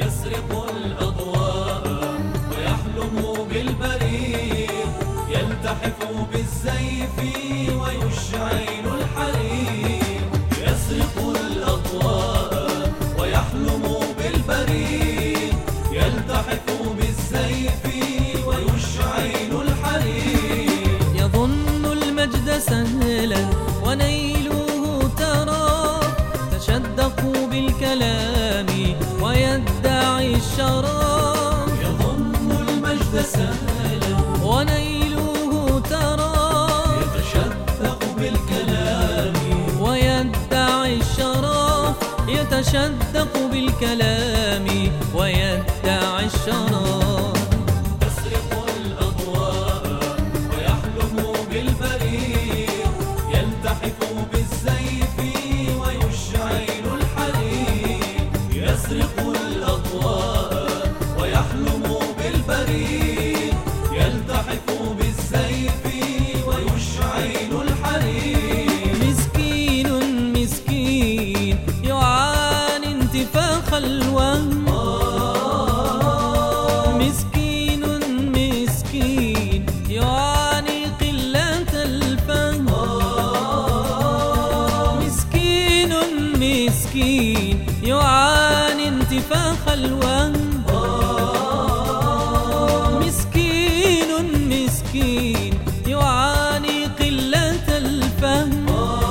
يسرق الأضواء ويحلم بالبريق، يلتحف بالزيف ويشعل الحريق. يسرق الأضواء ويحلم بالبريق، يلتحف بالزيف ويشعل الحريق. يظن المجد سهلا ونيله ترى، تشدق بالكلام ويدعي الشرف. يظن المجد سهلا ونيله ترى، يتشدق بالكلام ويدعي الشرف. يتشدق بالكلام ويدعي الشرف. يسرق الأضواء ويحلم بالبريق، يلتحف بالزيف ويشعل الحريق. يسرق الأضواء ويحلم بالبريق، يلتحف بالزيف ويشعل الحريق. مسكين مسكين يعاني انتفاخ الوهم. مسكين مسكين يعاني قلة الفهم. مسكين مسكين يعاني انتفاخ الوهم. مسكين مسكين يعاني قلة الفهم.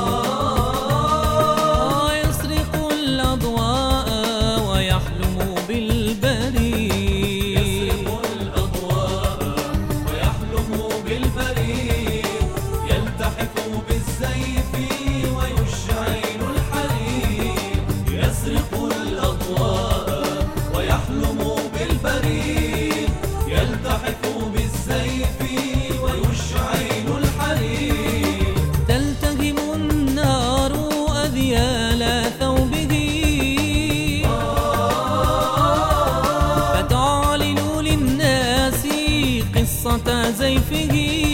يسرق الأضواء ويحلم بالبريق. يسرق الأضواء ويحلم بالبريق، يلتحف بالزيف ويشعل الحريق. يسرق الأضواء ويحلم بالبريق، يلتحف بالزيف ويشعل الحريق. تلتهم النار أذيال ثوبه، فتعلن للناس قصة زيفه.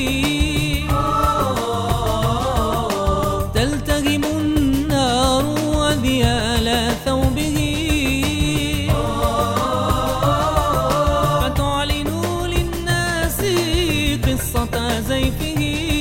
تلتهم النار أذيال ثوبه، فتعلن للناس قصة زيفه.